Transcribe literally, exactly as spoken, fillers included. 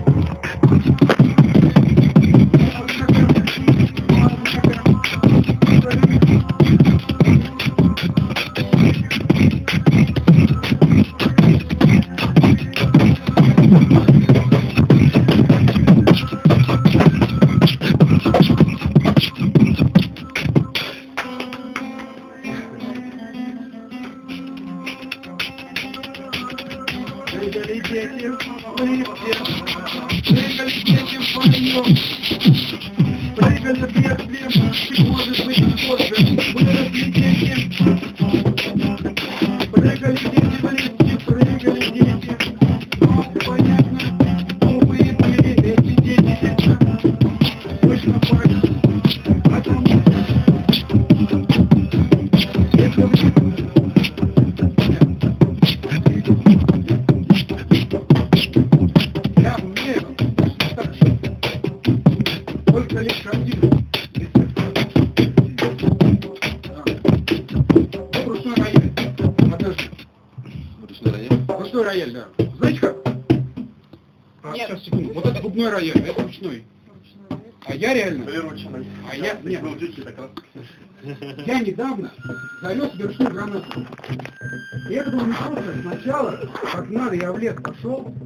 Прыгали дети в лифте, прыгали дети в ванну, прыгали бедные, может быть позже, выросли дети. Прыгали дети в лифте, прыгали дети, понятно, глупые были эти дети. Точно факт, о том, только лишь один. Ну, ручной рояль. Подожди. Ручной рояль? Ручной рояль, да. Знаете как? А, Нет. сейчас, секунду. Вот это губной рояль, это ручной. А я реально... Прирученный. А я... Нет. Был дикий так раз. Я недавно завез себе ручную гранату. И это было не просто. Сначала, как надо, я в лес пошел,